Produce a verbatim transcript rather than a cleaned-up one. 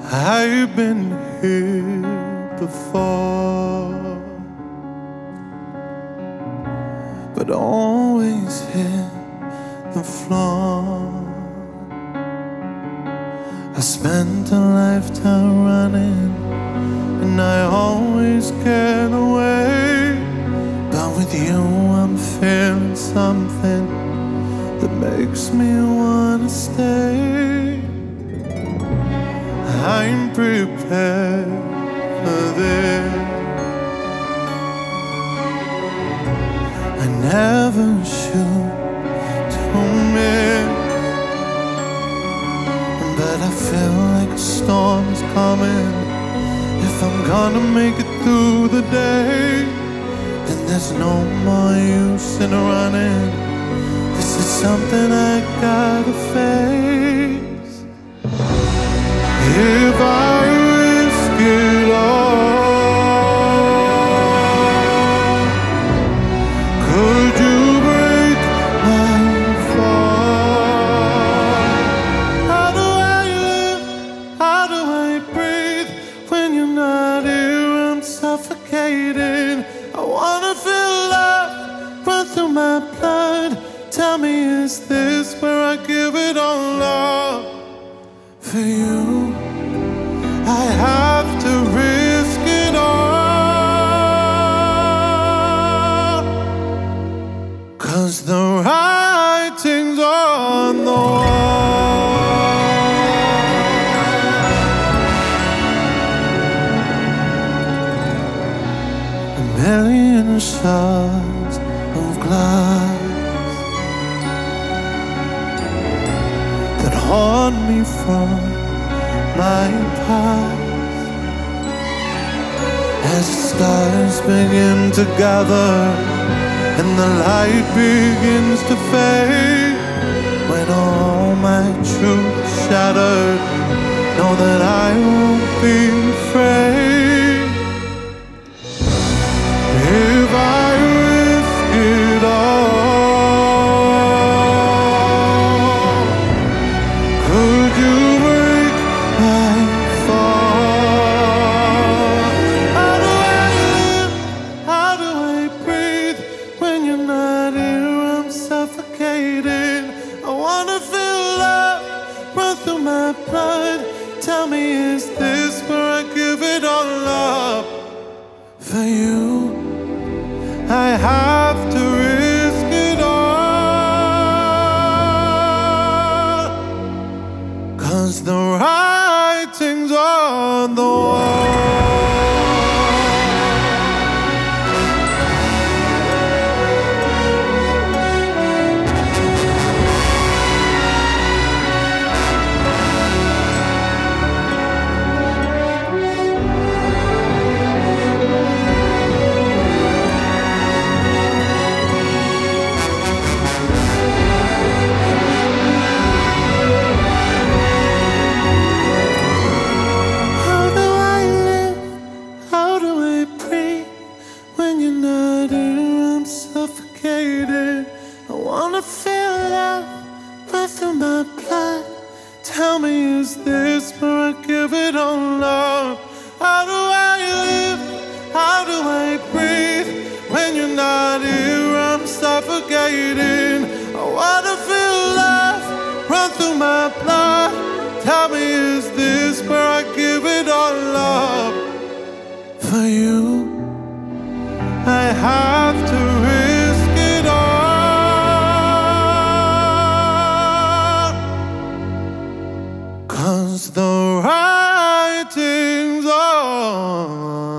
I've been here before, but always hit the floor. I spent a lifetime running, and I always get away. But with you I'm feeling something that makes me wanna stay. I'm prepared for this. I never shoot to miss, but I feel like a storm is coming. If I'm gonna make it through the day, then there's no more use in running. This is something I gotta face. If I risk it all, could you break my fall? How do I live? How do I breathe when you're not here? I'm suffocating. I wanna feel love run through my blood. Tell me, is this where I give it all up? For you, I have to risk it all, 'cause the writing's on the wall. A million shards of glass that haunt me from my past. As the stars begin to gather and the light begins to fade, when all my truth is shattered, know that I won't be afraid. If I risk it all, could you break my fall? How do I live? How do I breathe when you're not here? I'm suffocating. I wanna feel love run through my blood. Tell me, is this where I give it all up? For you, I have to risk it all, 'cause the writing's on the wall. I wanna feel love run through my blood. Tell me, is this where I give it all up? How do I live? How do I breathe when you're not here? I'm suffocating. I wanna feel love run through my blood. Tell me, is this where I give it all up? For you, I have to risk it all, 'cause the writing's on